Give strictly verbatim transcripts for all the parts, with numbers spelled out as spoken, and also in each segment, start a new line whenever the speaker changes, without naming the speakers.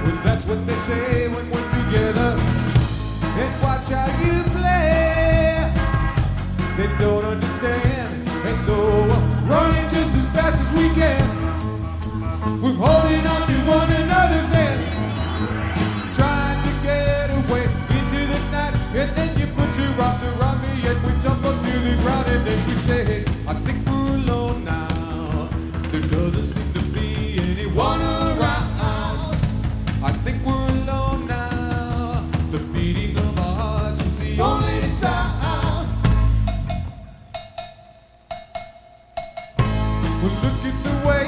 Well, that's what they say when we're together and watch how you play. They don't understand, and so we're running just as fast as we can. We're holding on to one another's hand, trying to get away into the night. And then you put your arms around me and we tumble to the ground. And then we say, hey, I think we're alone now. There doesn't seem to be anyone around. I think we're alone now. The beating of our hearts is the only sound. Well, look at the way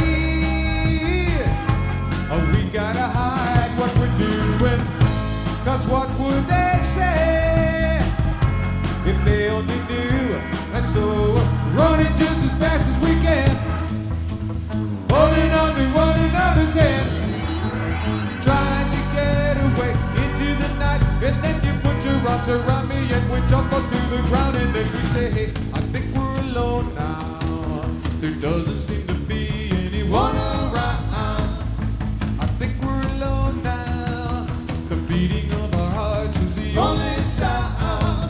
oh, we gotta hide what we're doing. Cause what would they say if they only knew? And so running just as fast as we can, holding on to one another's hand, trying to get away into the night. And then you put your arms around me and we jump up to the ground. And then we say, hey, I think we're alone now. There doesn't seem to be anyone around. I think we're alone now. The beating of our hearts is the only sound.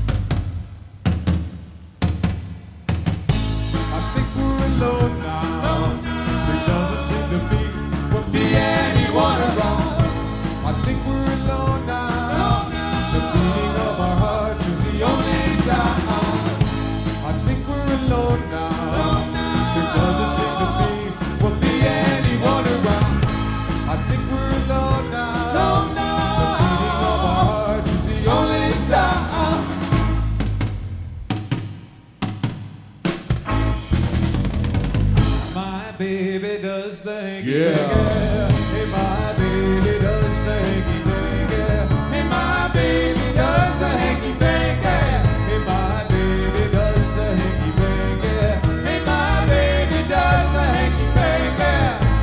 I think we're alone now. There doesn't seem to be, will be anyone around. I think we're alone now. The beating of our hearts is the only sound. I think we're alone now. There doesn't seem to be, will be anyone around. I think we're alone now. The beating of our hearts is the only sound. My baby does the hanky
Yeah.
Hey, my baby does the hanky panky. Hey, my baby does the hanky panky. Hey, my baby does the hanky panky. Hey, my baby does the hanky panky.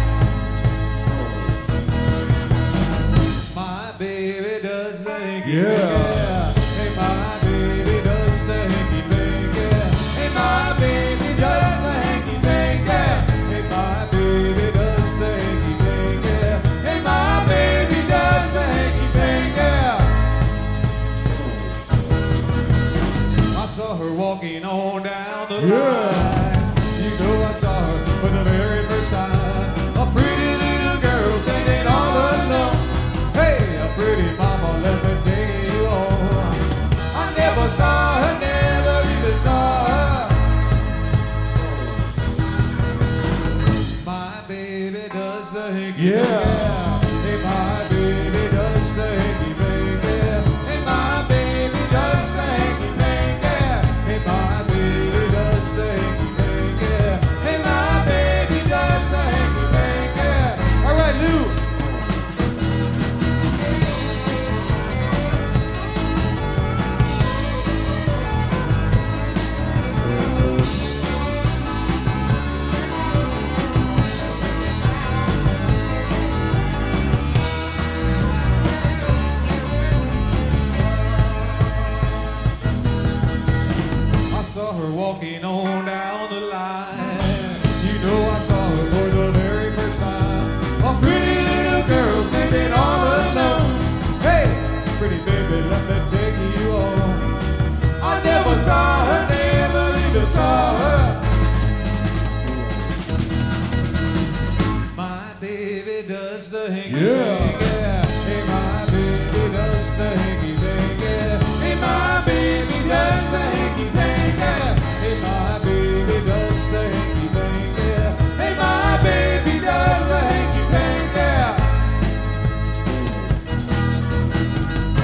My baby does the hanky
Yeah.
panky. Hey, my baby does the hanky panky. Hey, my baby does the hanky panky. Hey, my baby does the hanky panky. Hey, my baby does the hanky panky. I saw her walking on down the
Yeah.
line. You know I saw her for the very first time. A pretty little girl standing all alone. Hey, a pretty mama, let me take you home. I never saw her, never even saw her. My baby does the hanky
Yeah.
Hey, my baby does the hanky panky. Hey, my baby does the hanky panky. Hey, my baby does the hanky panky. Hey, my baby does the hanky panky. All right, Lou. I saw her walking on down the line. You know I saw her for the very first time. A pretty little girl standing all alone. Hey, pretty baby, let me take you home. I never saw her, never even saw her. My baby does the hanky
Yeah.
panky.